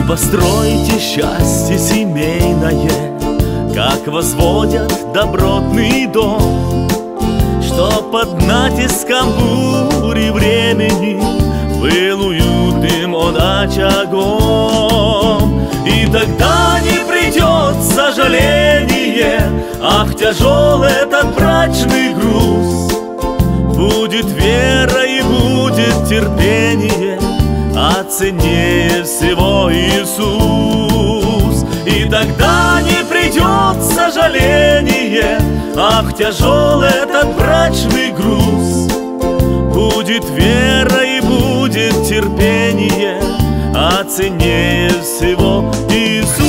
построите счастье семейное, как возводят добротный дом, что под натиском бури времени был уютным он очагом. И тогда не придет сожаление, ах, тяжел этот брачный груз. Будет вера и будет терпение, а ценнее всего Иисус. И тогда не придет сожаление, ах, тяжел этот брачный груз. Будет вера и будет терпение, а ценнее всего Иисус.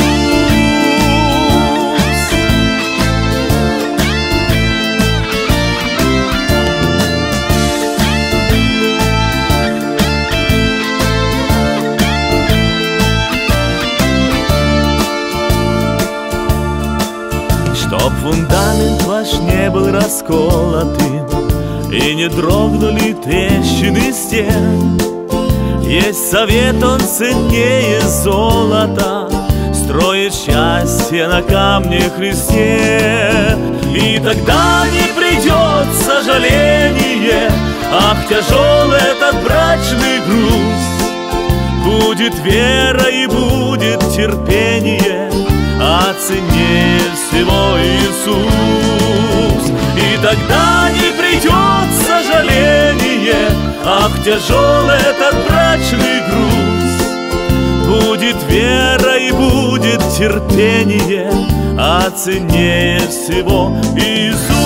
Чтоб фундамент ваш не был расколотым и не дрогнули трещины стен, есть совет, он ценнее золота: строить счастье на камне Христе. И тогда не придет сожаление, ах, тяжел этот брачный груз. Будет вера и будет терпение, а ценнее всего Иисус. И тогда не придет сожаление, ах, тяжел этот брачный груз. Будет вера и будет терпение, а ценнее всего Иисус.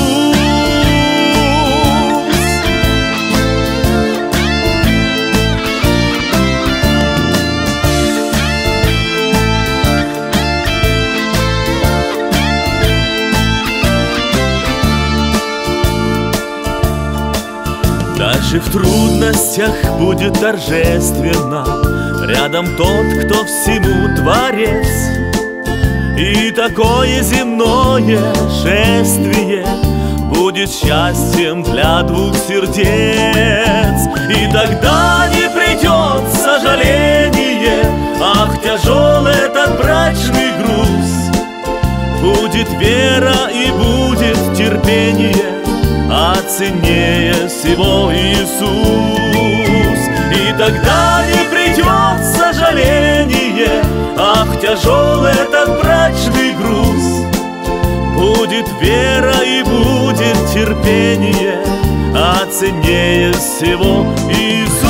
Даже в трудностях будет торжественно рядом тот, кто всему творец. И такое земное шествие будет счастьем для двух сердец. И тогда не придет сожаление, ах, тяжел этот брачный груз. Будет вера и будет терпение, а ценнее всего Иисус. И тогда не придет сожаление, ах, тяжел этот брачный груз. Будет вера и будет терпение, а ценнее всего Иисус.